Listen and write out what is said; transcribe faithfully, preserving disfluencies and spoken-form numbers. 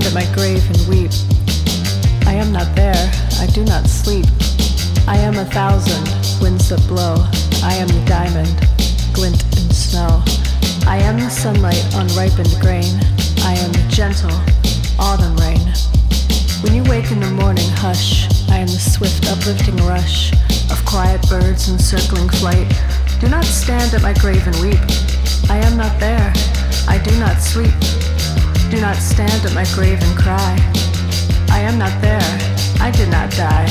stand at my grave and weep. I am not there, I do not sleep. I am a thousand winds that blow. I am the diamond, glint in snow. I am the sunlight on ripened grain. I am the gentle autumn rain. When you wake in the morning hush, I am the swift uplifting rush of quiet birds in circling flight. Do not stand at my grave and weep. I am not there, I do not sleep. Do not stand at my grave and cry. I am not there, I did not die.